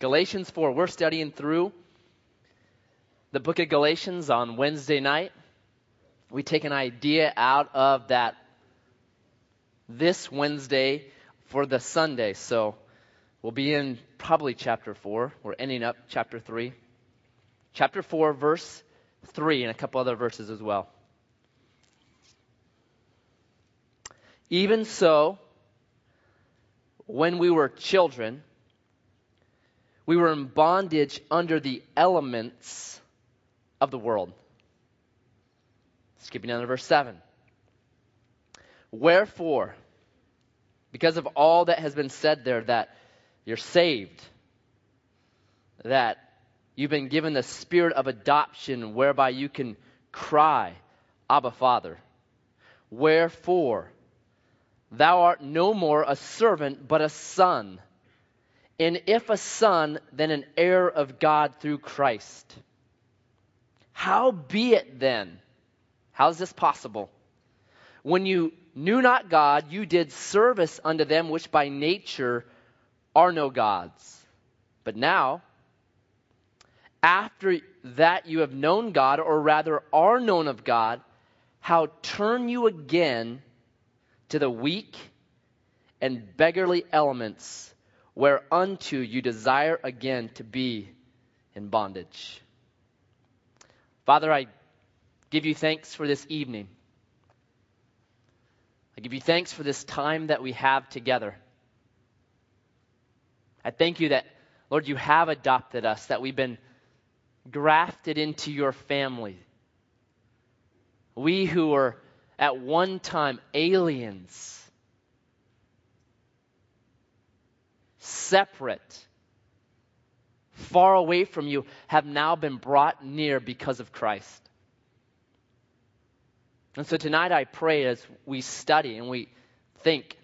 Galatians 4. We're studying through the book of Galatians on Wednesday night. We take an idea out of that this Wednesday for the Sunday. So we'll be in probably chapter 4. We're ending up chapter 3. Chapter 4, verse 3, and a couple other verses as well. Even so, when we were children, we were in bondage under the elements of the world. Skipping down to verse 7. Wherefore, because of all that has been said there, that you're saved, that you've been given the spirit of adoption whereby you can cry, Abba, Father. Wherefore, thou art no more a servant, but a son. And if a son, then an heir of God through Christ. Howbeit then, how is this possible? When you knew not God, you did service unto them which by nature are no gods. But now, after that you have known God, or rather are known of God, how turn you again to the weak and beggarly elements whereunto you desire again to be in bondage. Father, I give you thanks for this evening. I give you thanks for this time that we have together. I thank you that, Lord, you have adopted us, that we've been grafted into your family. We who were at one time aliens, separate, far away from you, have now been brought near because of Christ. And so tonight I pray as we study and we think,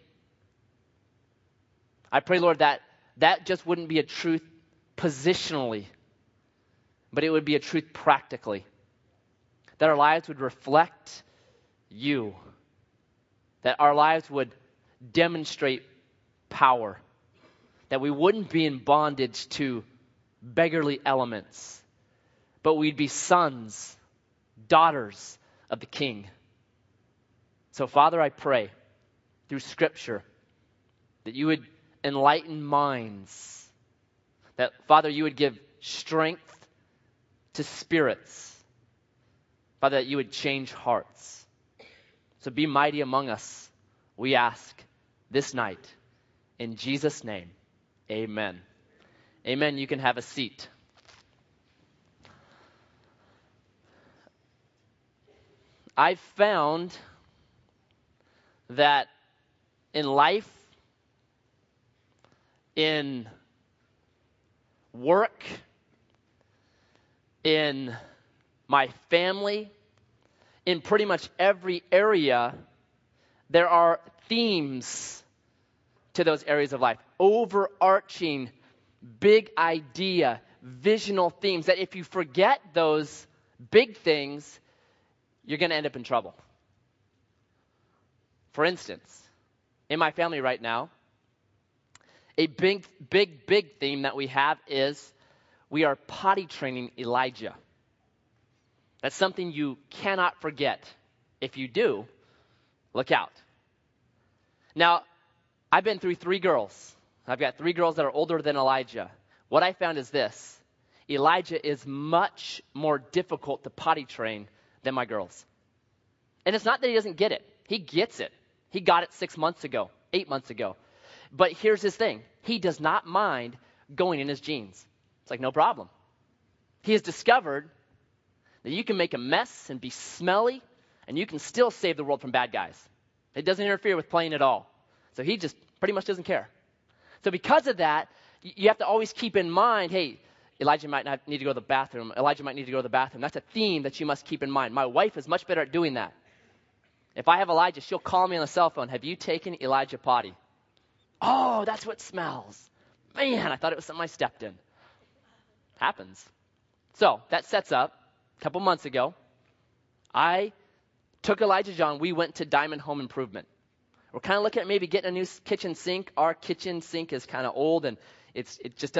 I pray, Lord, that just wouldn't be a truth positionally, but it would be a truth practically. That our lives would reflect you. That our lives would demonstrate power. That we wouldn't be in bondage to beggarly elements, but we'd be sons, daughters of the King. So, Father, I pray through Scripture that you would enlighten minds, that, Father, you would give strength to spirits, Father, that you would change hearts. So be mighty among us, we ask this night. In Jesus' name, amen. Amen. You can have a seat. I've found that in life, in work, in my family, in pretty much every area, there are themes to those areas of life. Overarching, big idea, visional themes that if you forget those big things, you're going to end up in trouble. For instance, in my family right now, a big theme that we have is we are potty training Elijah. That's something you cannot forget. If you do, look out. Now, I've been through 3 girls. I've got 3 girls that are older than Elijah. What I found is this. Elijah is much more difficult to potty train than my girls. And it's not that he doesn't get it. He gets it. He got it 6 months ago, 8 months ago. But here's his thing. He does not mind going in his jeans. It's like, no problem. He has discovered that you can make a mess and be smelly, and you can still save the world from bad guys. It doesn't interfere with playing at all. So he just pretty much doesn't care. So because of that, you have to always keep in mind, hey, Elijah might not need to go to the bathroom. Elijah might need to go to the bathroom. That's a theme that you must keep in mind. My wife is much better at doing that. If I have Elijah, she'll call me on the cell phone. Have you taken Elijah potty? Oh, that's what smells. Man, I thought it was something I stepped in. Happens. So that sets up, a couple months ago, I took Elijah John. We went to Diamond Home Improvement. We're kind of looking at maybe getting a new kitchen sink. Our kitchen sink is kind of old and it just doesn't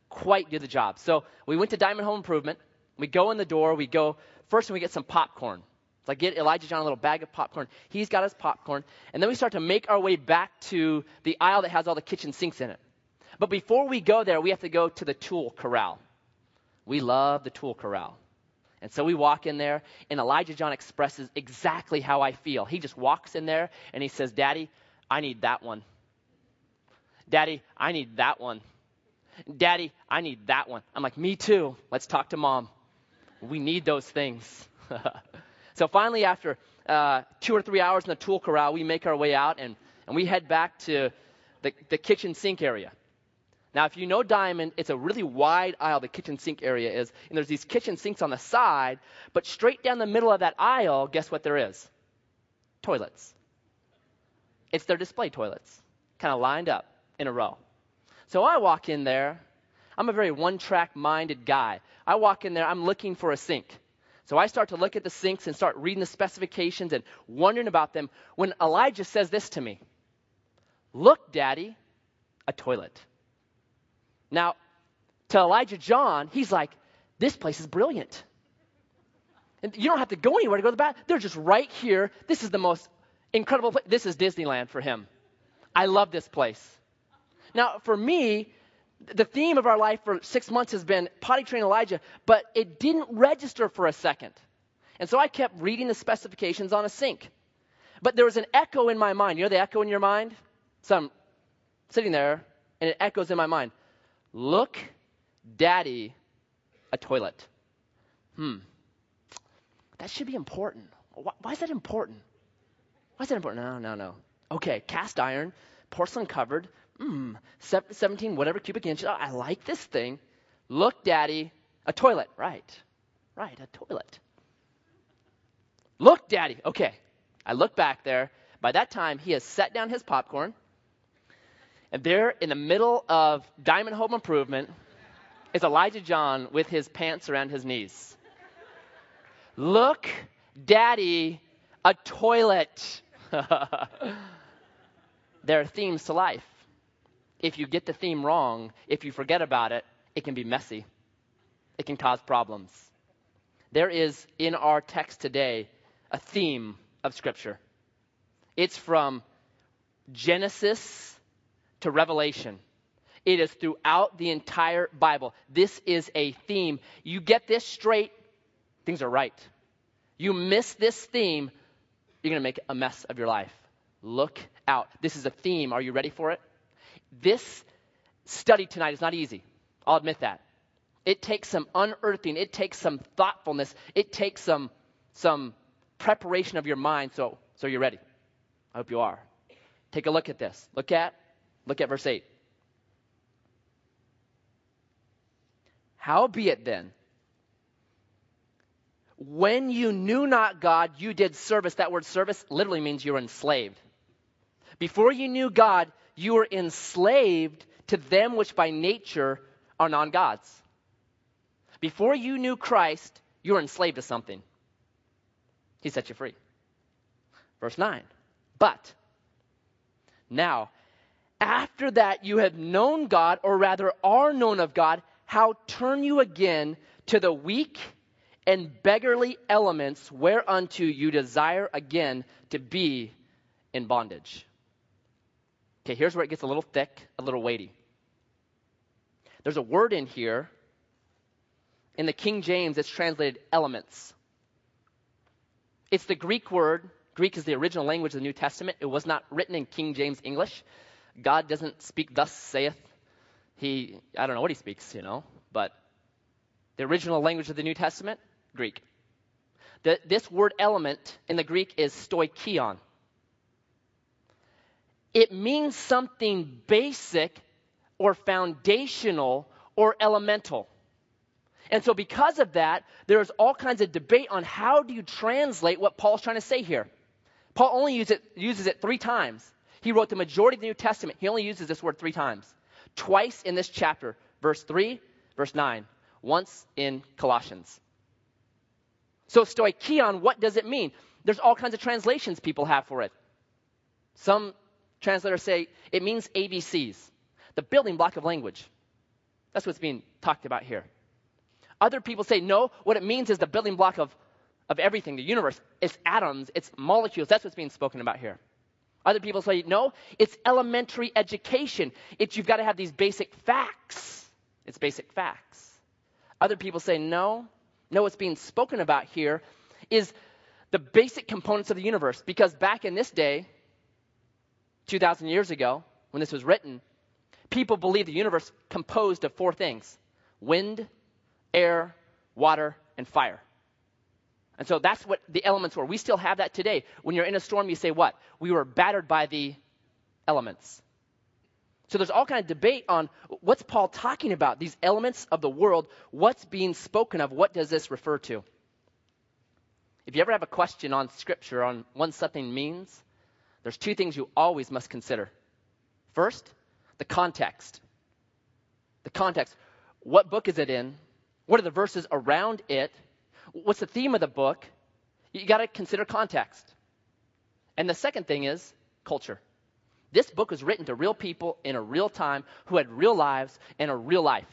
quite do the job. So we went to Diamond Home Improvement. We go in the door. We go first and we get some popcorn. So I get Elijah John a little bag of popcorn. He's got his popcorn. And then we start to make our way back to the aisle that has all the kitchen sinks in it. But before we go there, we have to go to the tool corral. We love the tool corral. And so we walk in there, and Elijah John expresses exactly how I feel. He just walks in there, and he says, Daddy, I need that one. Daddy, I need that one. Daddy, I need that one. I'm like, me too. Let's talk to Mom. We need those things. So finally, after 2 or 3 hours in the tool corral, we make our way out, and we head back to the kitchen sink area. Now, if you know Diamond, it's a really wide aisle, the kitchen sink area is. And there's these kitchen sinks on the side, but straight down the middle of that aisle, guess what there is? Toilets. It's their display toilets, kind of lined up in a row. So I walk in there. I'm a very one-track minded guy. I walk in there, I'm looking for a sink. So I start to look at the sinks and start reading the specifications and wondering about them when Elijah says this to me. Look, Daddy, a toilet. Now, to Elijah John, he's like, this place is brilliant. And you don't have to go anywhere to go to the bathroom. They're just right here. This is the most incredible place. This is Disneyland for him. I love this place. Now, for me, the theme of our life for 6 months has been potty train Elijah, but it didn't register for a second. And so I kept reading the specifications on a sink. But there was an echo in my mind. You know the echo in your mind? So I'm sitting there, and it echoes in my mind. Look, Daddy, a toilet. That should be important. Why is that important? Why is that important? No. Okay, cast iron, porcelain covered, 17 whatever cubic inches. Oh, I like this thing. Look, Daddy, a toilet. Right, a toilet. Look, Daddy. Okay, I look back there. By that time, he has set down his popcorn. And there in the middle of Diamond Home Improvement is Elijah John with his pants around his knees. Look, Daddy, a toilet. There are themes to life. If you get the theme wrong, if you forget about it, it can be messy. It can cause problems. There is in our text today a theme of Scripture. It's from Genesis to Revelation. It is throughout the entire Bible. This is a theme. You get this straight, things are right. You miss this theme, you're going to make a mess of your life. Look out. This is a theme. Are you ready for it? This study tonight is not easy. I'll admit that. It takes some unearthing. It takes some thoughtfulness. It takes some preparation of your mind. So you're ready. I hope you are. Take a look at this. Look at verse 8. Howbeit then, when you knew not God, you did service. That word service literally means you were enslaved. Before you knew God, you were enslaved to them which by nature are non-gods. Before you knew Christ, you were enslaved to something. He set you free. Verse 9. But now, after that you have known God, or rather are known of God, how turn you again to the weak and beggarly elements whereunto you desire again to be in bondage. Okay, here's where it gets a little thick, a little weighty. There's a word in here. In the King James, it's translated elements. It's the Greek word. Greek is the original language of the New Testament. It was not written in King James English. God doesn't speak thus saith he. I don't know what he speaks, but the original language of the New Testament, Greek. This word element in the Greek is stoichion. It means something basic or foundational or elemental. And so because of that, there's all kinds of debate on how do you translate what Paul's trying to say here. Paul only uses it 3 times. He wrote the majority of the New Testament. He only uses this word 3 times. Twice in this chapter, verse 3, verse 9. Once in Colossians. So stoichion, what does it mean? There's all kinds of translations people have for it. Some translators say it means ABCs, the building block of language. That's what's being talked about here. Other people say, no, what it means is the building block of everything, the universe. It's atoms, it's molecules. That's what's being spoken about here. Other people say, no, it's elementary education. You've got to have these basic facts. It's basic facts. Other people say, no, what's being spoken about here is the basic components of the universe. Because back in this day, 2,000 years ago, when this was written, people believed the universe composed of 4 things: wind, air, water, and fire. And so that's what the elements were. We still have that today. When you're in a storm, you say what? We were battered by the elements. So there's all kind of debate on what's Paul talking about, these elements of the world, what's being spoken of, what does this refer to? If you ever have a question on Scripture, on what something means, there's 2 things you always must consider. First, the context. The context. What book is it in? What are the verses around it? What's the theme of the book? You got to consider context. And the second thing is culture. This book was written to real people in a real time who had real lives and a real life.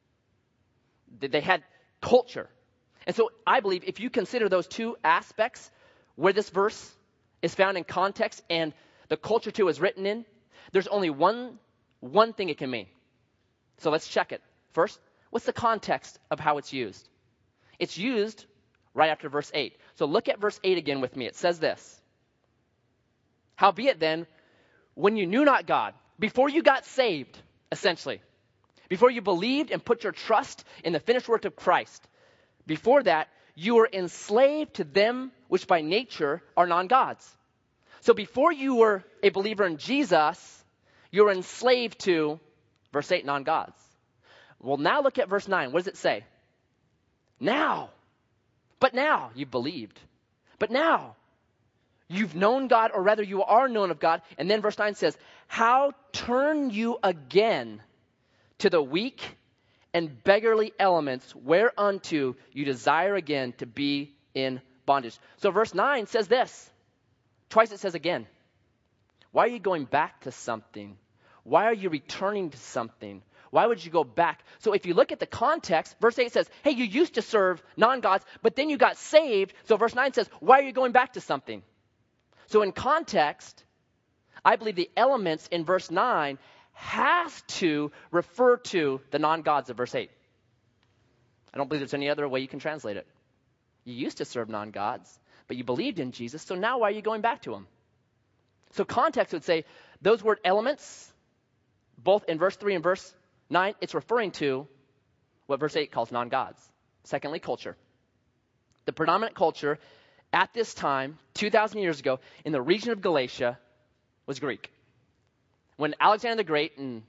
They had culture. And so I believe if you consider those 2 aspects, where this verse is found in context and the culture too is written in, there's only one thing it can mean. So let's check it. First, what's the context of how it's used? It's used right after verse 8. So look at verse 8 again with me. It says this: howbeit then, when you knew not God, before you got saved, essentially, before you believed and put your trust in the finished work of Christ, before that, you were enslaved to them which by nature are non-gods. So before you were a believer in Jesus, you were enslaved to, verse 8, non-gods. Well, now look at verse 9. What does it say? But now you've believed. But now you've known God, or rather you are known of God. And then verse 9 says, how turn you again to the weak and beggarly elements whereunto you desire again to be in bondage. So verse 9 says this. Twice it says again. Why are you going back to something? Why are you returning to something? Why would you go back? So if you look at the context, verse 8 says, hey, you used to serve non-gods, but then you got saved. So verse 9 says, why are you going back to something? So in context, I believe the elements in verse 9 has to refer to the non-gods of verse 8. I don't believe there's any other way you can translate it. You used to serve non-gods, but you believed in Jesus, so now why are you going back to him? So context would say those word elements, both in verse 3 and verse 9, it's referring to what verse 8 calls non-gods. Secondly, culture. The predominant culture at this time, 2,000 years ago, in the region of Galatia, was Greek. When Alexander the Great in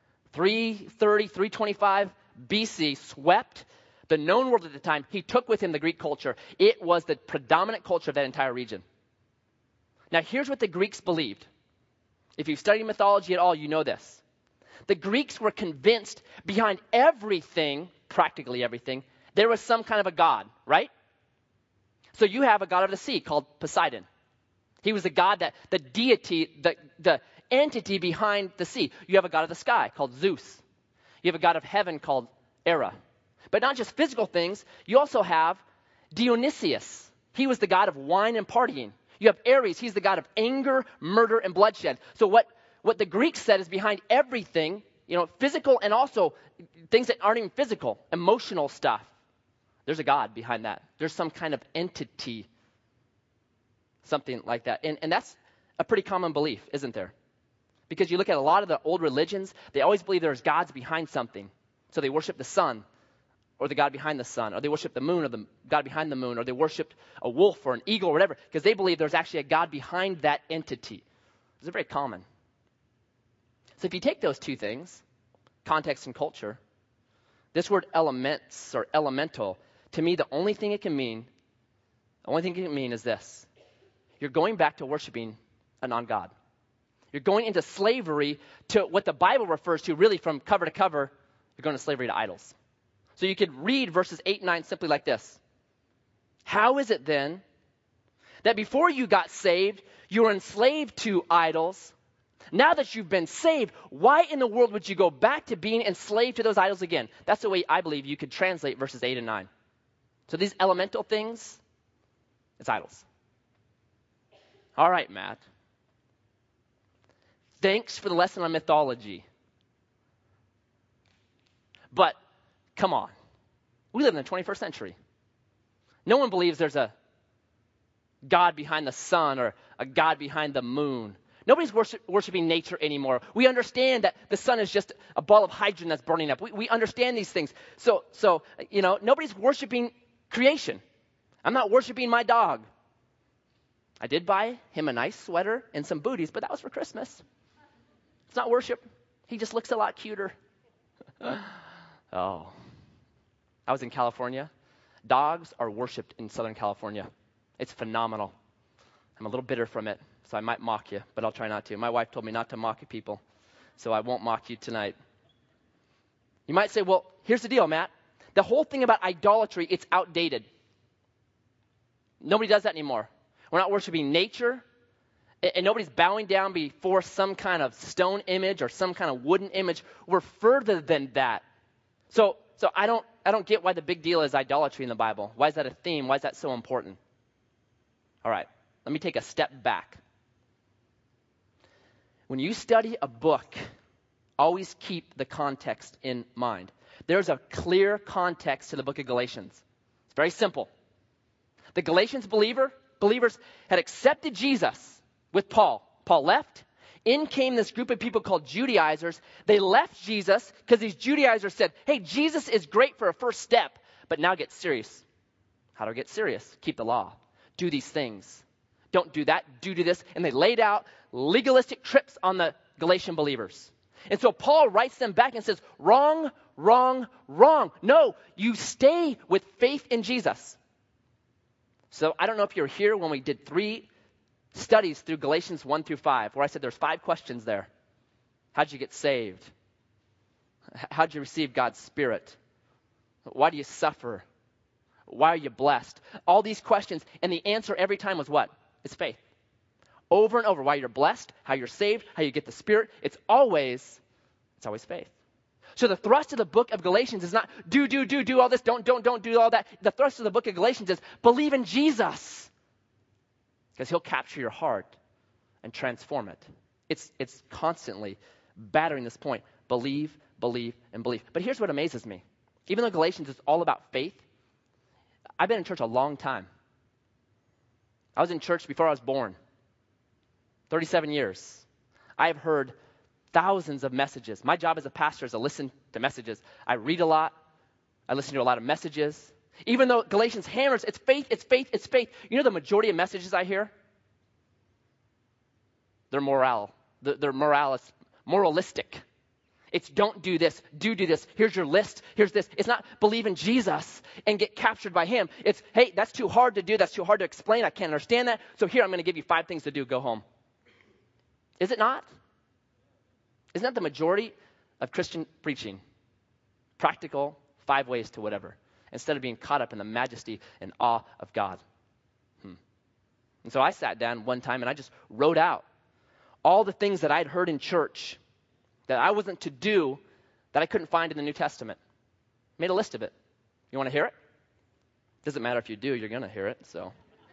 330, 325 BC swept the known world at the time, he took with him the Greek culture. It was the predominant culture of that entire region. Now, here's what the Greeks believed. If you've studied mythology at all, you know this. The Greeks were convinced behind everything, practically everything, there was some kind of a god, right? So you have a god of the sea called Poseidon. He was the god that, the deity, the entity behind the sea. You have a god of the sky called Zeus. You have a god of heaven called Hera. But not just physical things, you also have Dionysius. He was the god of wine and partying. You have Ares, he's the god of anger, murder, and bloodshed. So what the Greeks said is behind everything, physical and also things that aren't even physical, emotional stuff. There's a God behind that. There's some kind of entity, something like that. And that's a pretty common belief, isn't there? Because you look at a lot of the old religions, they always believe there's gods behind something. So they worship the sun, or the god behind the sun, or they worship the moon, or the god behind the moon, or they worship a wolf or an eagle or whatever, because they believe there's actually a God behind that entity. It's very common. So if you take those 2 things, context and culture, this word elements or elemental, to me, the only thing it can mean is this. You're going back to worshiping a non-God. You're going into slavery to what the Bible refers to really from cover to cover. You're going to slavery to idols. So you could read verses 8 and 9 simply like this. How is it then that before you got saved, you were enslaved to idols, Now that you've been saved, why in the world would you go back to being enslaved to those idols again? That's the way I believe you could translate verses 8 and 9. So these elemental things, it's idols. All right, Matt. Thanks for the lesson on mythology. But come on. We live in the 21st century. No one believes there's a God behind the sun or a God behind the moon. Nobody's worshiping nature anymore. We understand that the sun is just a ball of hydrogen that's burning up. We understand these things. So nobody's worshiping creation. I'm not worshiping my dog. I did buy him a nice sweater and some booties, but that was for Christmas. It's not worship. He just looks a lot cuter. Oh. I was in California. Dogs are worshipped in Southern California. It's phenomenal. I'm a little bitter from it, so I might mock you, but I'll try not to. My wife told me not to mock people, so I won't mock you tonight. You might say, well, here's the deal, Matt. The whole thing about idolatry, it's outdated. Nobody does that anymore. We're not worshiping nature, and nobody's bowing down before some kind of stone image or some kind of wooden image. We're further than that. So I don't get why the big deal is idolatry in the Bible. Why is that a theme? Why is that so important? All right, let me take a step back. When you study a book, always keep the context in mind. There's a clear context to the book of Galatians. It's very simple. The Galatians believers had accepted Jesus with Paul. Paul left. In came this group of people called Judaizers. They left Jesus because these Judaizers said, hey, Jesus is great for a first step, but now get serious. How do I get serious? Keep the law. Do these things. Don't do that. Do this. And they laid out legalistic trips on the Galatian believers. And so Paul writes them back and says, wrong, wrong, wrong. No, you stay with faith in Jesus. So I don't know if you were here when we did 3 studies through Galatians 1 through 5, where I said there's 5 questions there. How'd you get saved? How'd you receive God's Spirit? Why do you suffer? Why are you blessed? All these questions, and the answer every time was what? It's faith. Over and over, why you're blessed, how you're saved, how you get the Spirit. It's always faith. So the thrust of the book of Galatians is not do all this, don't do all that. The thrust of the book of Galatians is believe in Jesus. Because he'll capture your heart and transform it. It's constantly battering this point. Believe, believe, and believe. But here's what amazes me. Even though Galatians is all about faith, I've been in church a long time. I was in church before I was born. 37 years. I have heard thousands of messages. My job as a pastor is to listen to messages. I read a lot. I listen to a lot of messages. Even though Galatians hammers, it's faith, it's faith, it's faith. You know the majority of messages I hear? They're moralistic. It's don't do this, do this. Here's your list, here's this. It's not believe in Jesus and get captured by him. It's, hey, that's too hard to do, that's too hard to explain, I can't understand that. So here, I'm going to give you 5 things to do, go home. Is it not? Isn't that the majority of Christian preaching? Practical, 5 ways to whatever. Instead of being caught up in the majesty and awe of God. And so I sat down one time and I just wrote out all the things that I'd heard in church that I wasn't to do that I couldn't find in the New Testament. Made a list of it. You want to hear it? Doesn't matter if you do, you're going to hear it. So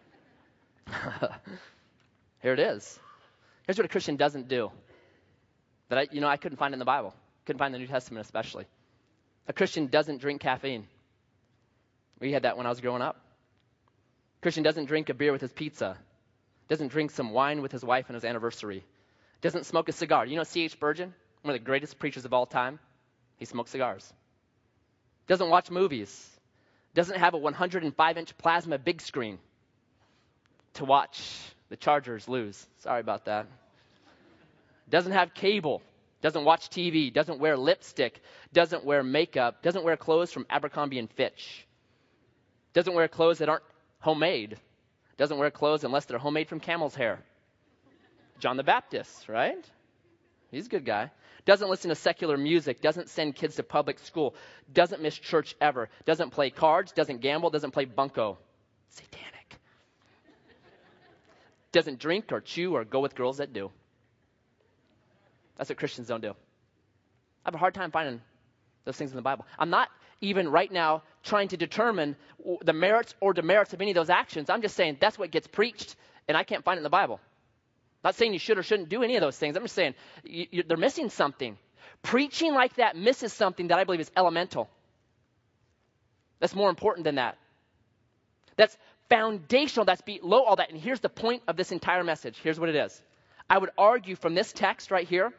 here it is. Here's what a Christian doesn't do that I couldn't find in the Bible. Couldn't find in the New Testament especially. A Christian doesn't drink caffeine. We had that when I was growing up. Christian doesn't drink a beer with his pizza. Doesn't drink some wine with his wife on his anniversary. Doesn't smoke a cigar. You know C.H. Spurgeon, one of the greatest preachers of all time? He smokes cigars. Doesn't watch movies. Doesn't have a 105-inch plasma big screen to watch the Chargers lose. Sorry about that. Doesn't have cable. Doesn't watch TV. Doesn't wear lipstick. Doesn't wear makeup. Doesn't wear clothes from Abercrombie and Fitch. Doesn't wear clothes that aren't homemade. Doesn't wear clothes unless they're homemade from camel's hair. John the Baptist, right? He's a good guy. Doesn't listen to secular music. Doesn't send kids to public school. Doesn't miss church ever. Doesn't play cards. Doesn't gamble. Doesn't play bunco. Satanic. Doesn't drink or chew or go with girls that do. That's what Christians don't do. I have a hard time finding those things in the Bible. I'm not even right now trying to determine the merits or demerits of any of those actions. I'm just saying that's what gets preached, and I can't find it in the Bible. Not saying you should or shouldn't do any of those things. I'm just saying they're missing something. Preaching like that misses something that I believe is elemental. That's more important than that. That's foundational. That's below all that. And here's the point of this entire message. Here's what it is. I would argue from this text right here.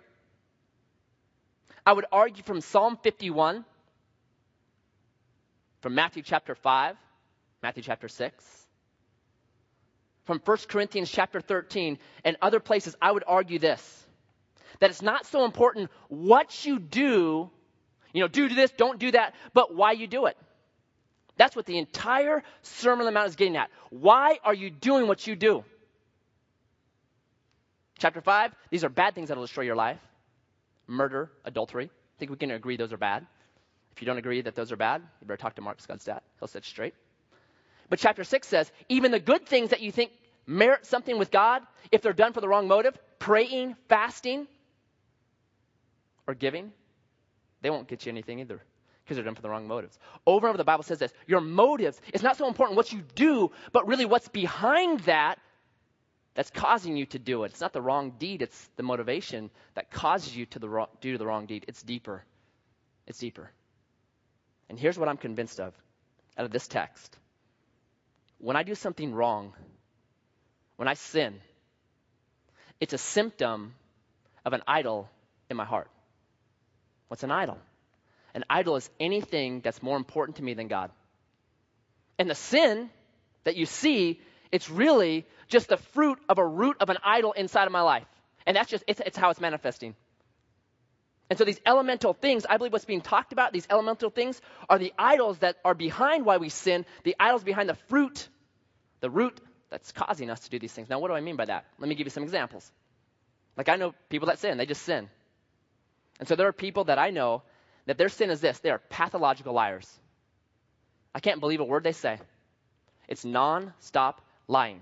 I would argue from Psalm 51, from Matthew chapter 5, Matthew chapter 6, from 1 Corinthians chapter 13, and other places. I would argue this, that it's not so important what you do, do this, don't do that, but why you do it. That's what the entire Sermon on the Mount is getting at. Why are you doing what you do? Chapter 5, these are bad things that will destroy your life. Murder, adultery. I think we can agree those are bad. If you don't agree that those are bad, you better talk to Mark Scudstadt. He'll set you straight. But chapter 6 says, even the good things that you think merit something with God, if they're done for the wrong motive, praying, fasting, or giving, they won't get you anything either because they're done for the wrong motives. Over and over the Bible says this, your motives, it's not so important what you do, but really what's behind that that's causing you to do it. It's not the wrong deed, it's the motivation that causes you to do the wrong deed. It's deeper. It's deeper. And here's what I'm convinced of out of this text. When I do something wrong, when I sin, it's a symptom of an idol in my heart. What's an idol? An idol is anything that's more important to me than God. And the sin that you see, it's really just the fruit of a root of an idol inside of my life. And that's just, it's how it's manifesting. And so these elemental things, I believe what's being talked about, these elemental things are the idols that are behind why we sin, the idols behind the fruit, the root that's causing us to do these things. Now, what do I mean by that? Let me give you some examples. Like I know people that sin, they just sin. And so there are people that I know that their sin is this, they are pathological liars. I can't believe a word they say. It's non-stop lying.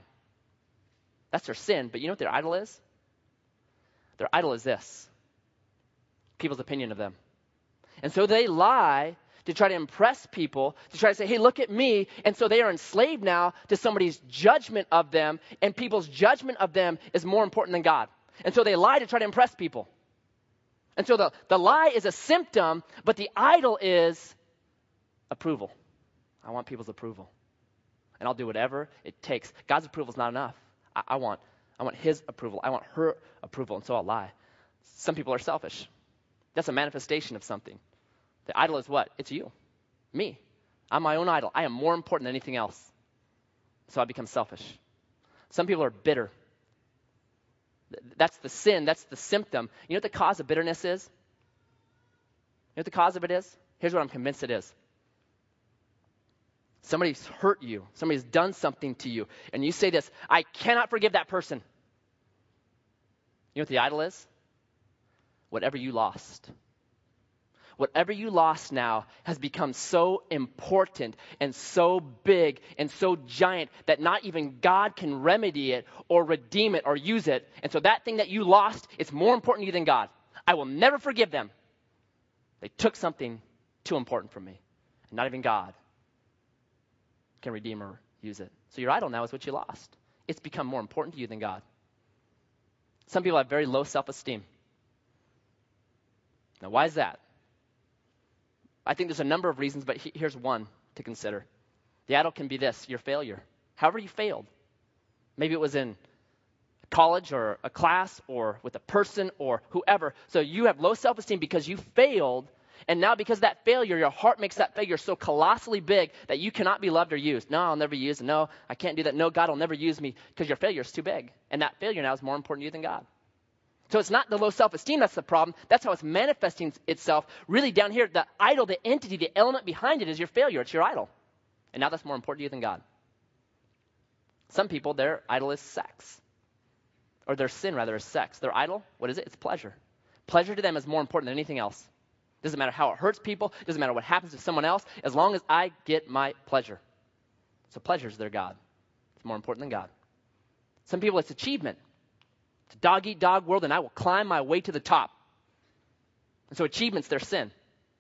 That's their sin, but you know what their idol is? Their idol is this. People's opinion of them. And so they lie to try to impress people, to try to say, hey, look at me. And so they are enslaved now to somebody's judgment of them, and people's judgment of them is more important than God. And so they lie to try to impress people. And so the lie is a symptom, but the idol is approval. I want people's approval. And I'll do whatever it takes. God's approval is not enough. I want his approval. I want her approval, and so I'll lie. Some people are selfish. That's a manifestation of something. The idol is what? It's you. Me. I'm my own idol. I am more important than anything else. So I become selfish. Some people are bitter. That's the sin. That's the symptom. You know what the cause of bitterness is? You know what the cause of it is? Here's what I'm convinced it is. Somebody's hurt you. Somebody's done something to you. And you say this, I cannot forgive that person. You know what the idol is? Whatever you lost. Whatever you lost now has become so important and so big and so giant that not even God can remedy it or redeem it or use it. And so that thing that you lost is more important to you than God. I will never forgive them. They took something too important from me. And not even God can redeem or use it. So your idol now is what you lost. It's become more important to you than God. Some people have very low self-esteem. Now, why is that? I think there's a number of reasons, but here's one to consider. The idol can be this, your failure. However you failed. Maybe it was in college or a class or with a person or whoever. So you have low self-esteem because you failed, and now because of that failure, your heart makes that failure so colossally big that you cannot be loved or used. No, I'll never use it. No, I can't do that. No, God will never use me because your failure is too big. And that failure now is more important to you than God. So it's not the low self-esteem that's the problem. That's how it's manifesting itself. Really down here, the idol, the entity, the element behind it is your failure. It's your idol. And now that's more important to you than God. Some people, their idol is sex. Or their sin, rather, is sex. Their idol, what is it? It's pleasure. Pleasure to them is more important than anything else. Doesn't matter how it hurts people. Doesn't matter what happens to someone else. As long as I get my pleasure. So pleasure is their God. It's more important than God. Some people, it's achievement. It's a dog-eat-dog world, and I will climb my way to the top. And so achievement's their sin.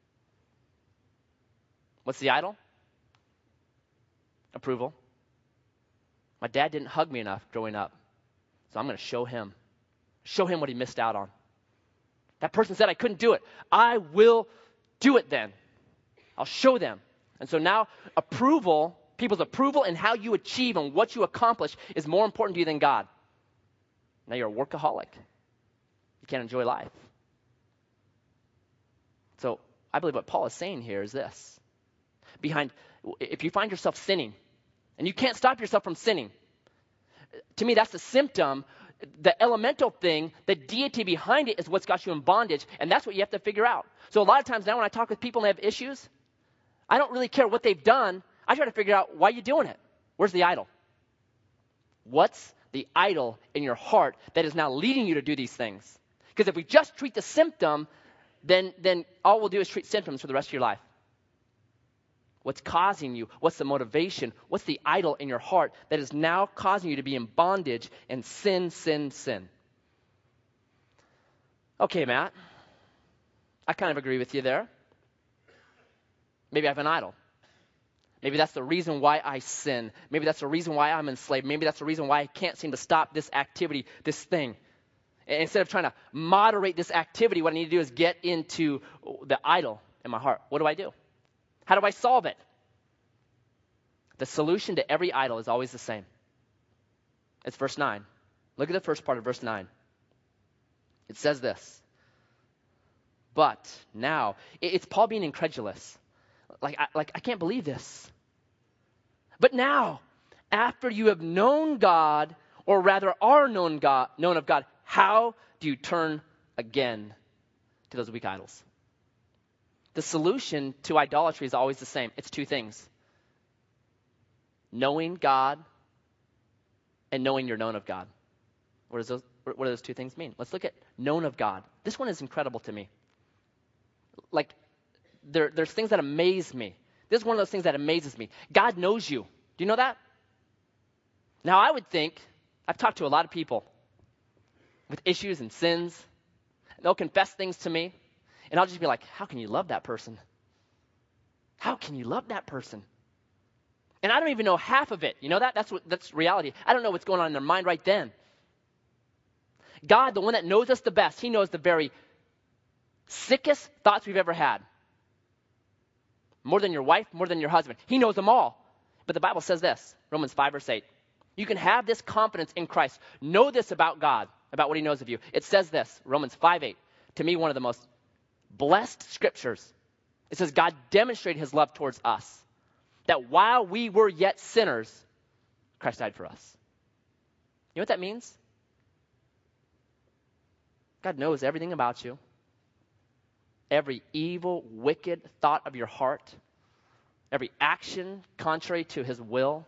What's the idol? Approval. My dad didn't hug me enough growing up, so I'm going to show him what he missed out on. That person said I couldn't do it. I will do it then. I'll show them. And so now people's approval and how you achieve and what you accomplish is more important to you than God. Now you're a workaholic. You can't enjoy life. So I believe what Paul is saying here is this. If you find yourself sinning, and you can't stop yourself from sinning, to me that's a symptom. The elemental thing, the deity behind it is what's got you in bondage, and that's what you have to figure out. So a lot of times now when I talk with people and they have issues, I don't really care what they've done. I try to figure out why you're doing it. Where's the idol? What's the idol in your heart that is now leading you to do these things? Because if we just treat the symptom, then all we'll do is treat symptoms for the rest of your life. What's causing you? What's the motivation? What's the idol in your heart that is now causing you to be in bondage and sin? Okay, Matt. I kind of agree with you there. Maybe I have an idol. Maybe that's the reason why I sin. Maybe that's the reason why I'm enslaved. Maybe that's the reason why I can't seem to stop this activity, this thing. And instead of trying to moderate this activity, what I need to do is get into the idol in my heart. What do? How do I solve it? The solution to every idol is always the same. It's verse 9. Look at the first part of verse 9. It says this. But now, it's Paul being incredulous. I can't believe this. But now, after you have known God, or rather are known of God, how do you turn again to those weak idols? The solution to idolatry is always the same. It's two things. Knowing God and knowing you're known of God. What do those two things mean? Let's look at known of God. This one is incredible to me. There's things that amaze me. This is one of those things that amazes me. God knows you. Do you know that? Now I would think, I've talked to a lot of people with issues and sins. And they'll confess things to me. And I'll just be like, how can you love that person? How can you love that person? And I don't even know half of it. You know that? That's reality. I don't know what's going on in their mind right then. God, the one that knows us the best, he knows the very sickest thoughts we've ever had. More than your wife, more than your husband. He knows them all. But the Bible says this, Romans 5 verse 8. You can have this confidence in Christ. Know this about God, about what he knows of you. It says this, Romans 5:8. To me, one of the most blessed scriptures. It says God demonstrated his love towards us. That while we were yet sinners, Christ died for us. You know what that means? God knows everything about you. Every evil, wicked thought of your heart. Every action contrary to his will.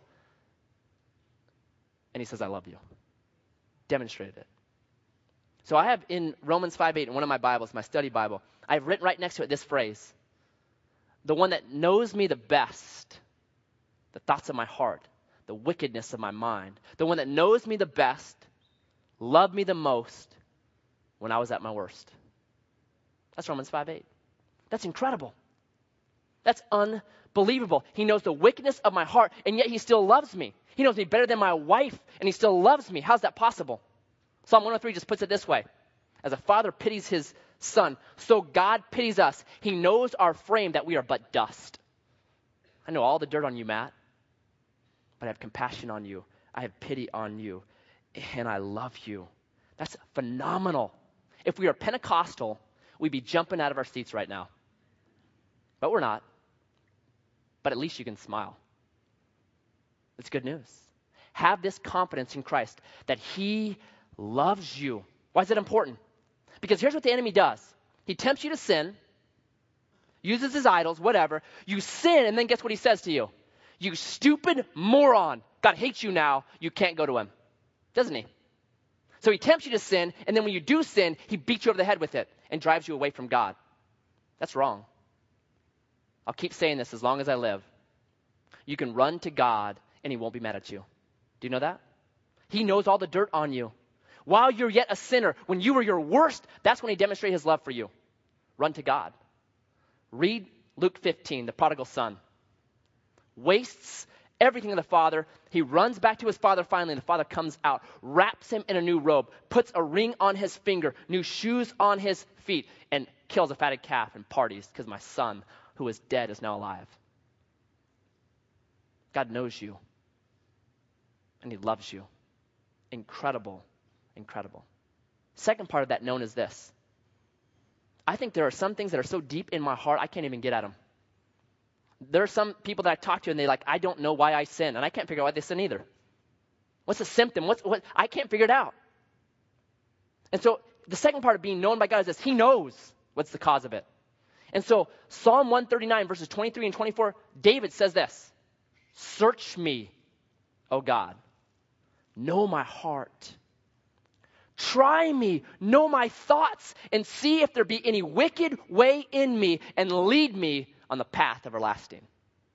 And he says, I love you. Demonstrated it. So I have in Romans 5:8 in one of my Bibles, my study Bible, I've written right next to it this phrase. The one that knows me the best, the thoughts of my heart, the wickedness of my mind. The one that knows me the best, loved me the most when I was at my worst. That's Romans 5:8. That's incredible. That's unbelievable. He knows the wickedness of my heart, and yet he still loves me. He knows me better than my wife, and he still loves me. How's that possible? Psalm 103 just puts it this way. As a father pities his son, so God pities us. He knows our frame, that we are but dust. I know all the dirt on you, Matt, but I have compassion on you. I have pity on you, and I love you. That's phenomenal. If we are Pentecostal, we'd be jumping out of our seats right now. But we're not. But at least you can smile. It's good news. Have this confidence in Christ that he loves you. Why is it important? Because here's what the enemy does. He tempts you to sin, uses his idols, whatever. You sin, and then guess what he says to you? You stupid moron. God hates you now. You can't go to him. Doesn't he? So he tempts you to sin, and then when you do sin, he beats you over the head with it and drives you away from God. That's wrong. I'll keep saying this as long as I live. You can run to God, and he won't be mad at you. Do you know that? He knows all the dirt on you. While you're yet a sinner, when you were your worst, that's when he demonstrated his love for you. Run to God. Read Luke 15, the prodigal son. Wastes everything of the father. He runs back to his father finally, and the father comes out, wraps him in a new robe, puts a ring on his finger, new shoes on his feet, and kills a fatted calf and parties because my son, who was dead, is now alive. God knows you, and he loves you. Incredible, incredible. Second part of that known is this. I think there are some things that are so deep in my heart, I can't even get at them. There are some people that I talk to, and they're like, I don't know why I sin, and I can't figure out why they sin either. What's the symptom? What? I can't figure it out. And so the second part of being known by God is this. He knows what's the cause of it. And so Psalm 139, verses 23 and 24, David says this. Search me, O God. Know my heart. Try me, know my thoughts, and see if there be any wicked way in me, and lead me on the path everlasting.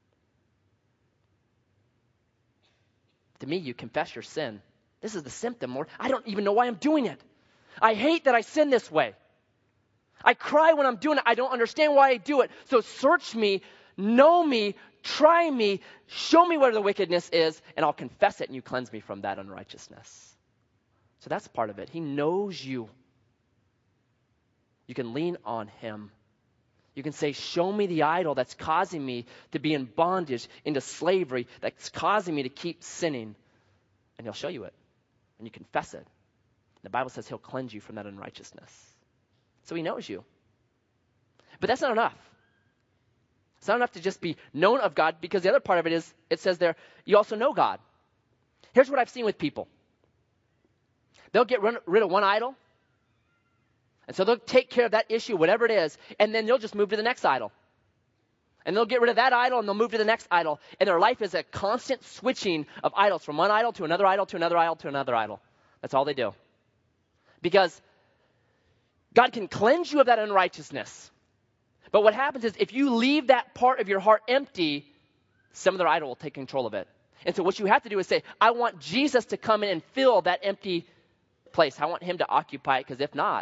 To me, you confess your sin. This is the symptom, Lord. I don't even know why I'm doing it. I hate that I sin this way. I cry when I'm doing it. I don't understand why I do it. So search me, know me, try me, show me where the wickedness is, and I'll confess it, and you cleanse me from that unrighteousness. So that's part of it. He knows you. You can lean on him. You can say, show me the idol that's causing me to be in bondage, into slavery, that's causing me to keep sinning. And he'll show you it. And you confess it. The Bible says he'll cleanse you from that unrighteousness. So he knows you. But that's not enough. It's not enough to just be known of God, because the other part of it is, it says there, you also know God. Here's what I've seen with people. They'll get rid of one idol, and so they'll take care of that issue, whatever it is, and then they'll just move to the next idol. And they'll get rid of that idol, and they'll move to the next idol. And their life is a constant switching of idols from one idol to another idol to another idol to another idol. That's all they do. Because God can cleanse you of that unrighteousness. But what happens is, if you leave that part of your heart empty, some other idol will take control of it. And so what you have to do is say, I want Jesus to come in and fill that empty place. I want him to occupy it, because if not,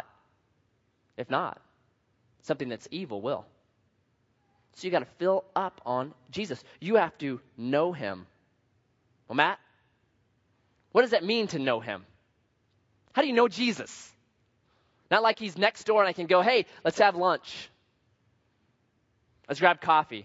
something that's evil will. So you got to fill up on Jesus. You have to know him. Well, Matt, what does that mean to know him? How do you know Jesus? Not like he's next door and I can go, hey, let's have lunch. Let's grab coffee.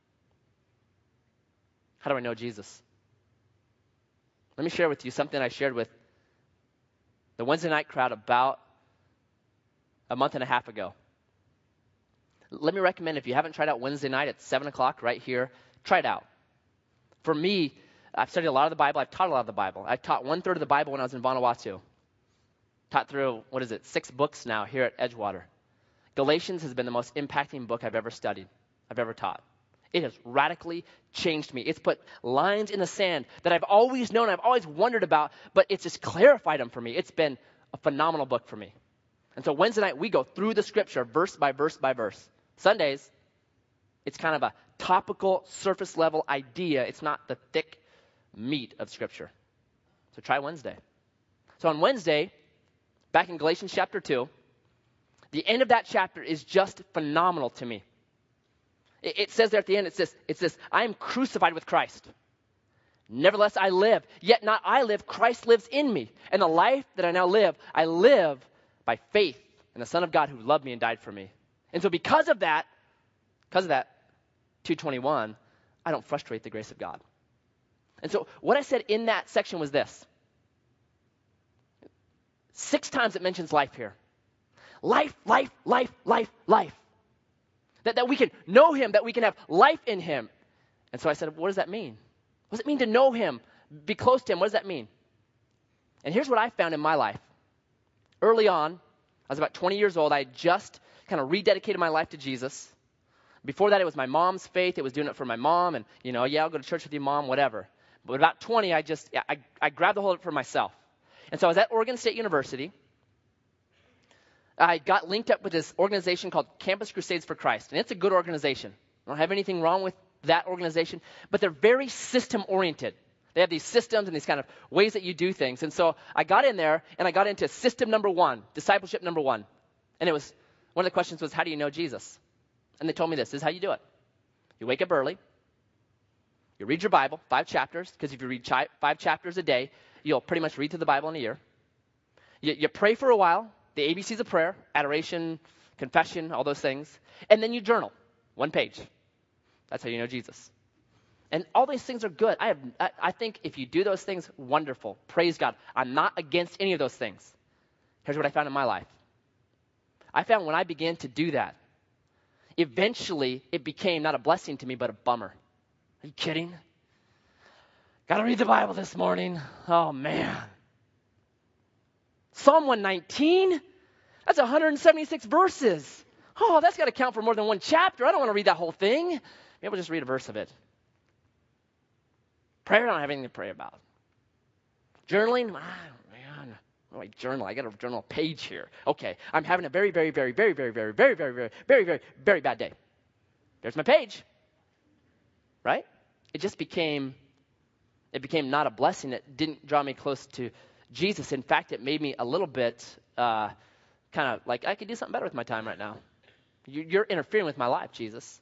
How do I know Jesus? Let me share with you something I shared with the Wednesday night crowd about a month and a half ago. Let me recommend, if you haven't tried out Wednesday night at 7 o'clock right here, try it out. For me, I've studied a lot of the Bible. I've taught a lot of the Bible. I taught 1/3 of the Bible when I was in Vanuatu. Taught through, 6 books now here at Edgewater. Galatians has been the most impacting book I've ever studied, I've ever taught. It has radically changed me. It's put lines in the sand that I've always known, I've always wondered about, but it's just clarified them for me. It's been a phenomenal book for me. And so Wednesday night, we go through the scripture verse by verse by verse. Sundays, it's kind of a topical, surface level idea. It's not the thick meat of scripture. So try Wednesday. So on Wednesday, back in Galatians chapter 2, the end of that chapter is just phenomenal to me. It says there at the end, it's this, I am crucified with Christ. Nevertheless, I live. Yet not I live, Christ lives in me. And the life that I now live, I live by faith in the Son of God who loved me and died for me. And so because of that, 2:21, I don't frustrate the grace of God. And so what I said in that section was this. 6 times it mentions life here. Life, life, life, life, life. That we can know him, that we can have life in him. And so I said, what does that mean? What does it mean to know him, be close to him? What does that mean? And here's what I found in my life. Early on, I was about 20 years old. I had just kind of rededicated my life to Jesus. Before that, it was my mom's faith. It was doing it for my mom. And, I'll go to church with you, Mom, whatever. But about 20, I grabbed the hold of it for myself. And so I was at Oregon State University. I got linked up with this organization called Campus Crusades for Christ. And it's a good organization. I don't have anything wrong with that organization. But they're very system-oriented. They have these systems and these kind of ways that you do things. And so I got in there, and I got into system number 1, discipleship number 1. And it was One of the questions was, how do you know Jesus? And they told me this is how you do it. You wake up early. You read your Bible, 5 chapters, because if you read 5 chapters a day, you'll pretty much read through the Bible in a year. You pray for a while, the ABCs of prayer, adoration, confession, all those things. And then you journal, 1 page. That's how you know Jesus. And all these things are good. I think if you do those things, wonderful. Praise God. I'm not against any of those things. Here's what I found in my life. I found when I began to do that, eventually it became not a blessing to me, but a bummer. Are you kidding? Got to read the Bible this morning. Oh, man. Psalm 119? That's 176 verses. Oh, that's got to count for more than one chapter. I don't want to read that whole thing. Maybe we'll just read a verse of it. Prayer, I don't have anything to pray about. Journaling? Man, what do I journal? I got to journal a page here. Okay, I'm having a very, very, very, very, very, very, very, very, very, very, very, very bad day. There's my page. Right? It became not a blessing. It didn't draw me close to Jesus. In fact, it made me a little bit kind of like, I could do something better with my time right now. You're interfering with my life, Jesus.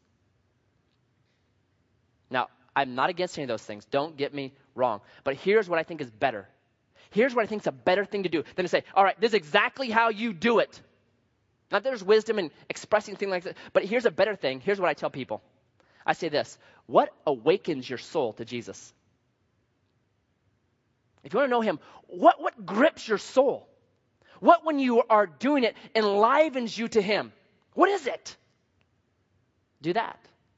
Now, I'm not against any of those things. Don't get me wrong. But here's what I think is better. Here's what I think is a better thing to do than to say, all right, this is exactly how you do it. Not that there's wisdom in expressing things like that, but here's a better thing. Here's what I tell people. I say this, what awakens your soul to Jesus? If you want to know him, what grips your soul? What, when you are doing it, enlivens you to him? What is it? Do that.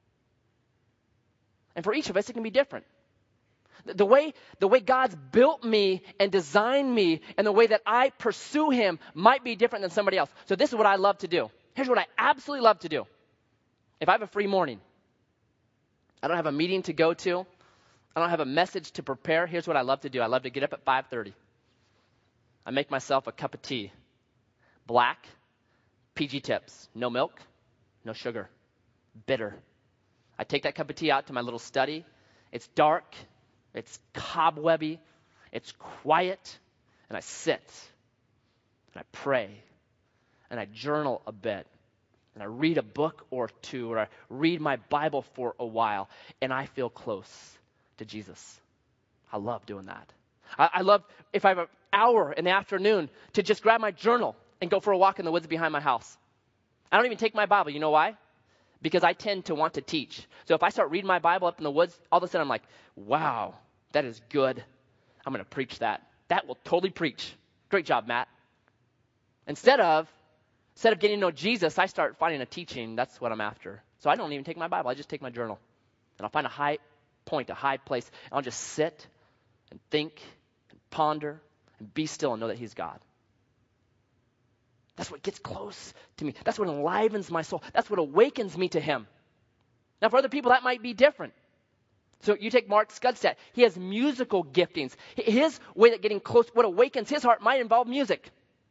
And for each of us, it can be different. The way God's built me and designed me and the way that I pursue him might be different than somebody else. So this is what I love to do. Here's what I absolutely love to do. If I have a free morning, I don't have a meeting to go to, I don't have a message to prepare, here's what I love to do. I love to get up at 5:30. I make myself a cup of tea. Black, PG Tips. No milk, no sugar. Bitter. I take that cup of tea out to my little study. It's dark. It's cobwebby. It's quiet. And I sit. And I pray. And I journal a bit. And I read a book or two. Or I read my Bible for a while. And I feel close to Jesus. I love doing that. I love, if I have an hour in the afternoon, to just grab my journal and go for a walk in the woods behind my house. I don't even take my Bible. You know why? Because I tend to want to teach. So if I start reading my Bible up in the woods, all of a sudden I'm like, wow, that is good. I'm going to preach that. That will totally preach. Great job, Matt. Instead of getting to know Jesus, I start finding a teaching. That's what I'm after. So I don't even take my Bible. I just take my journal. And I'll find a high point, a high place. And I'll just sit and think and ponder and be still and know that he's God. That's what gets close to me. That's what enlivens my soul. That's what awakens me to him. Now, for other people, that might be different. So you take Mark Scudstead. He has musical giftings. His way that getting close, what awakens his heart might involve music.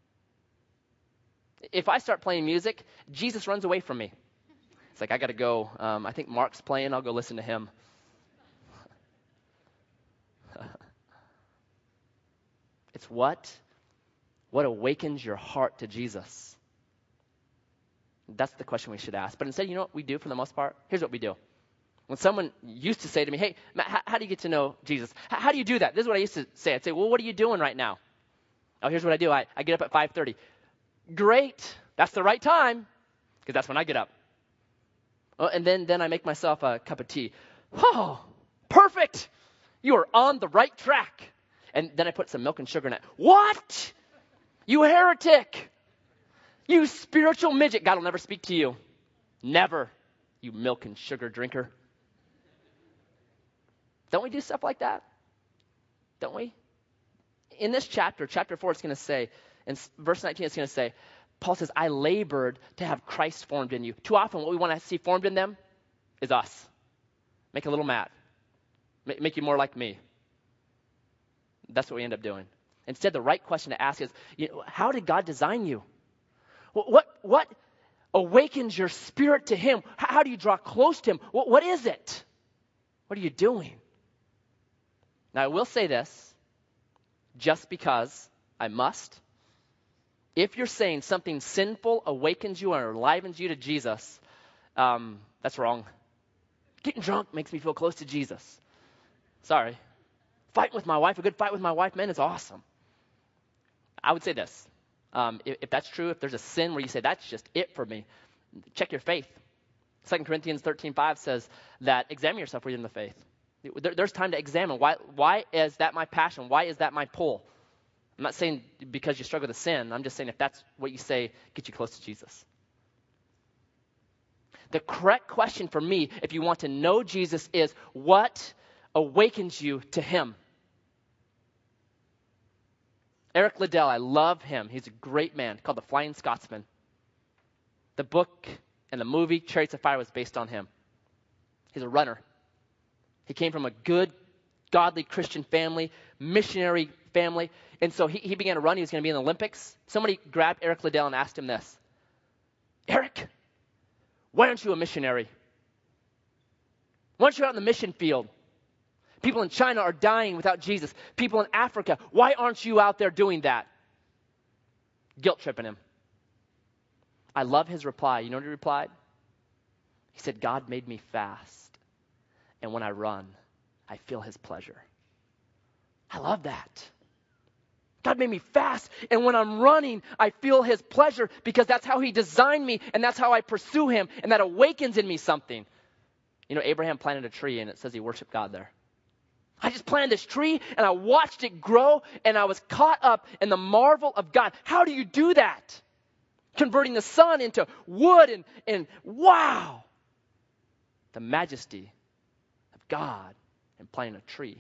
If I start playing music, Jesus runs away from me. It's like, I got to go. I think Mark's playing. I'll go listen to him. It's what awakens your heart to Jesus? That's the question we should ask. But instead, you know what we do for the most part? Here's what we do. When someone used to say to me, hey, Matt, how do you get to know Jesus? How do you do that? This is what I used to say. I'd say, well, what are you doing right now? Oh, here's what I do. I get up at 5:30. Great. That's the right time, because that's when I get up. Oh, and then I make myself a cup of tea. Oh, perfect. You are on the right track. And then I put some milk and sugar in it. What? You heretic. You spiritual midget. God will never speak to you. Never. You milk and sugar drinker. Don't we do stuff like that? Don't we? In this chapter 4, it's going to say, in verse 19, it's going to say, Paul says, I labored to have Christ formed in you. Too often, what we want to see formed in them is us. Make a little Matt. Make you more like me. That's what we end up doing. Instead, the right question to ask is, how did God design you? What awakens your spirit to him? How do you draw close to him? What is it? What are you doing? Now, I will say this, just because I must. If you're saying something sinful awakens you or enlivens you to Jesus, that's wrong. Getting drunk makes me feel close to Jesus. Sorry. Fighting with my wife, a good fight with my wife, man, is awesome. I would say this. If that's true, if there's a sin where you say, that's just it for me, check your faith. 2 Corinthians 13:5 says that examine yourself within the faith. There's time to examine. Why is that my passion? Why is that my pull? I'm not saying because you struggle with a sin. I'm just saying if that's what you say, get you close to Jesus. The correct question for me, if you want to know Jesus, is what awakens you to him? Eric Liddell, I love him. He's a great man, called The Flying Scotsman. The book and the movie Chariots of Fire was based on him. He's a runner. He came from a good, godly Christian family, missionary family. And so he began to run. He was going to be in the Olympics. Somebody grabbed Eric Liddell and asked him this. Eric, why aren't you a missionary? Why aren't you out in the mission field? People in China are dying without Jesus. People in Africa, why aren't you out there doing that? Guilt tripping him. I love his reply. You know what he replied? He said, God made me fast. And when I run, I feel his pleasure. I love that. God made me fast. And when I'm running, I feel his pleasure because that's how he designed me and that's how I pursue him. And that awakens in me something. You know, Abraham planted a tree and it says he worshiped God there. I just planted this tree and I watched it grow and I was caught up in the marvel of God. How do you do that? Converting the sun into wood and wow. The majesty of God and planting a tree.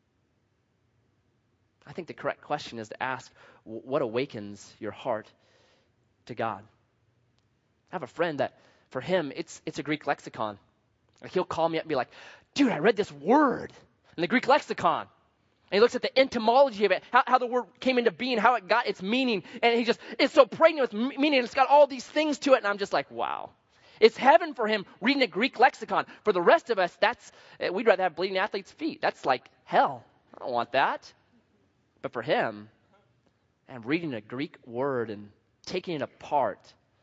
I think the correct question is to ask, what awakens your heart to God? I have a friend that, for him, it's a Greek lexicon. Like he'll call me up and be like, dude, I read this word in the Greek lexicon. And he looks at the etymology of it, how the word came into being, how it got its meaning. And he just, it's so pregnant with meaning. It's got all these things to it. And I'm just like, wow. It's heaven for him reading a Greek lexicon. For the rest of us, we'd rather have bleeding athlete's feet. That's like hell. I don't want that. But for him, and reading a Greek word and taking it apart,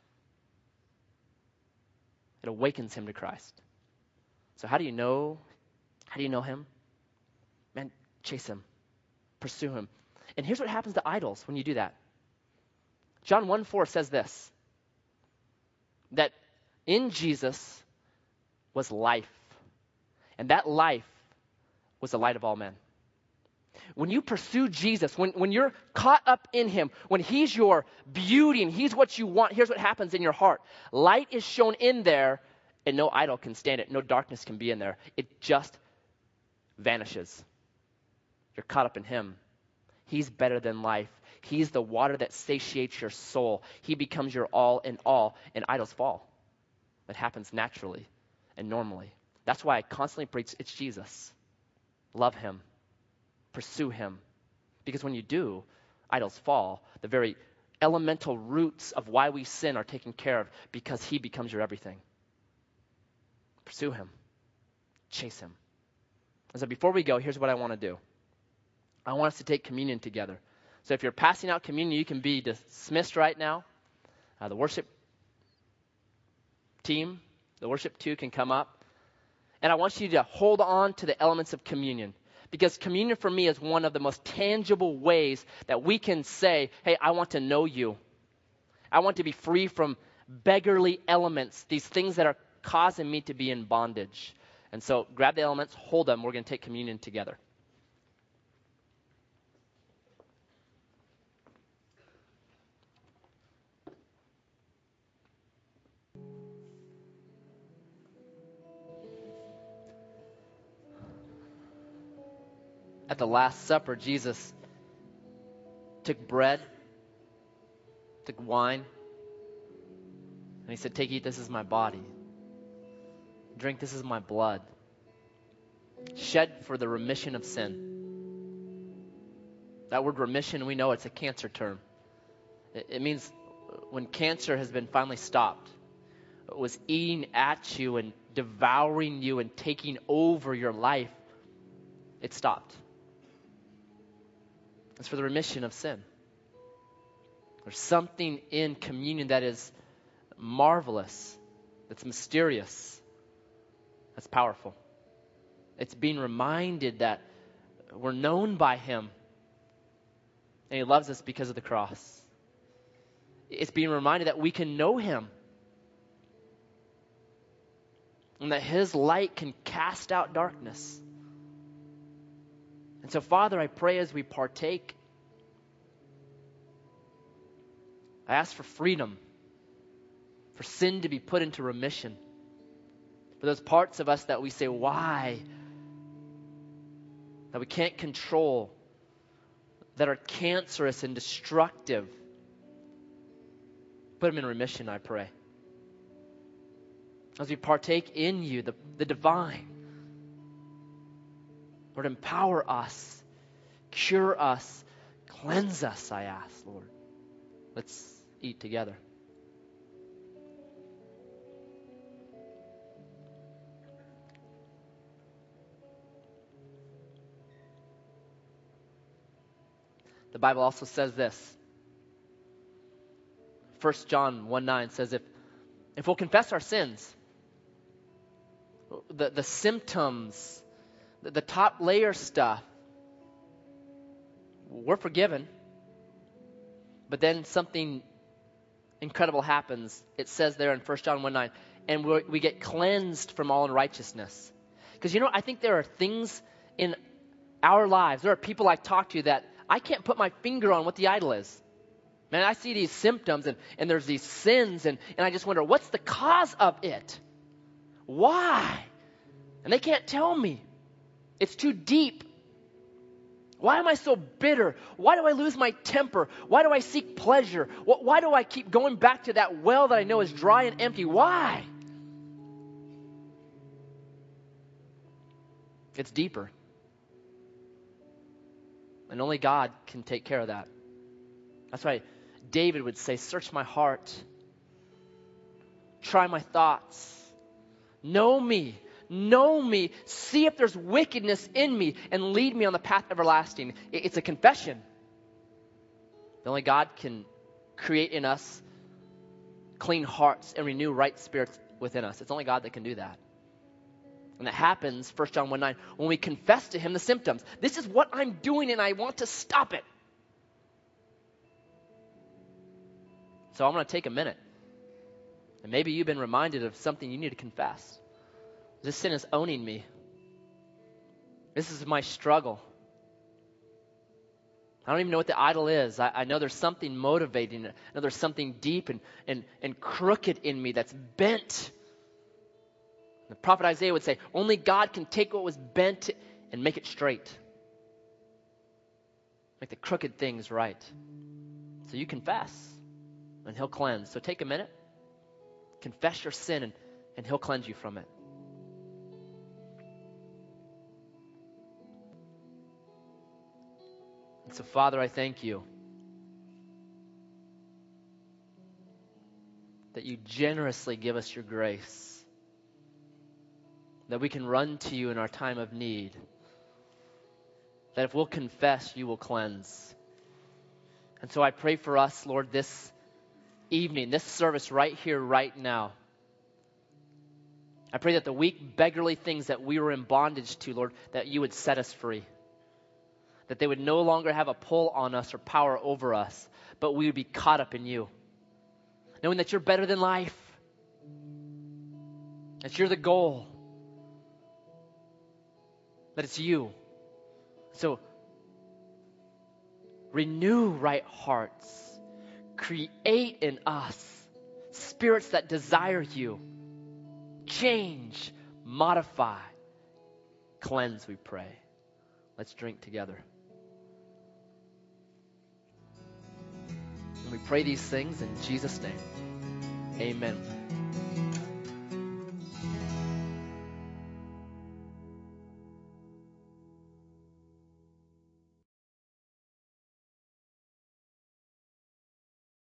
it awakens him to Christ. So how do you know him? Man, chase him. Pursue him. And here's what happens to idols when you do that. John 1:4 says this, that in Jesus was life, and that life was the light of all men. When you pursue Jesus, when you're caught up in him, when he's your beauty and he's what you want, here's what happens in your heart. Light is shown in there, and no idol can stand it. No darkness can be in there. It just vanishes. You're caught up in him. He's better than life. He's the water that satiates your soul. He becomes your all in all, and idols fall. It happens naturally and normally. That's why I constantly preach, it's Jesus. Love him. Pursue him. Because when you do, idols fall. The very elemental roots of why we sin are taken care of because he becomes your everything. Pursue him. Chase him. And so before we go, here's what I want to do. I want us to take communion together. So if you're passing out communion, you can be dismissed right now. The worship team, the worship 2 can come up. And I want you to hold on to the elements of communion. Because communion for me is one of the most tangible ways that we can say, hey, I want to know you. I want to be free from beggarly elements, these things that are causing me to be in bondage. And so grab the elements, hold them. We're going to take communion together. At the Last Supper, Jesus took bread, took wine, and he said, take, eat, this is my body. Drink, this is my blood. Shed for the remission of sin. That word remission, we know it's a cancer term. It means when cancer has been finally stopped. It was eating at you and devouring you and taking over your life. It stopped. It's for the remission of sin. There's something in communion that is marvelous, that's mysterious, that's powerful. It's being reminded that we're known by him and he loves us because of the cross. It's being reminded that we can know him and that his light can cast out darkness. And so, Father, I pray as we partake, I ask for freedom, for sin to be put into remission, for those parts of us that we say, why? That we can't control, that are cancerous and destructive. Put them in remission, I pray. As we partake in you, the divine, Lord, empower us, cure us, cleanse us, I ask, Lord. Let's eat together. The Bible also says this. 1 John 1:9 says, if we'll confess our sins, the symptoms, the top layer stuff, we're forgiven. But then something incredible happens. It says there in 1 John 1:9, and we get cleansed from all unrighteousness. Because, I think there are things in our lives, there are people I talk to that I can't put my finger on what the idol is. Man, I see these symptoms and there's these sins and I just wonder, what's the cause of it? Why? And they can't tell me. It's too deep. Why am I so bitter? Why do I lose my temper? Why do I seek pleasure? Why do I keep going back to that well that I know is dry and empty? Why? It's deeper. And only God can take care of that. That's why David would say, search my heart. Try my thoughts. Know me. See if there's wickedness in me and lead me on the path everlasting. It's a confession. Only God can create in us clean hearts and renew right spirits within us. It's only God that can do that. And that happens, 1 John 1:9, when we confess to him the symptoms. This is what I'm doing and I want to stop it. So I'm going to take a minute. And maybe you've been reminded of something you need to confess. This sin is owning me. This is my struggle. I don't even know what the idol is. I know there's something motivating it. I know there's something deep and crooked in me that's bent. The prophet Isaiah would say, only God can take what was bent and make it straight. Make the crooked things right. So you confess, and he'll cleanse. So take a minute, confess your sin, and he'll cleanse you from it. And so, Father, I thank you that you generously give us your grace, that we can run to you in our time of need, that if we'll confess, you will cleanse. And so I pray for us, Lord, this evening, this service right here, right now. I pray that the weak, beggarly things that we were in bondage to, Lord, that you would set us free. That they would no longer have a pull on us or power over us, but we would be caught up in you. Knowing that you're better than life. That you're the goal. That it's you. So, renew right hearts. Create in us spirits that desire you. Change, modify, cleanse, we pray. Let's drink together. And we pray these things in Jesus' name. Amen.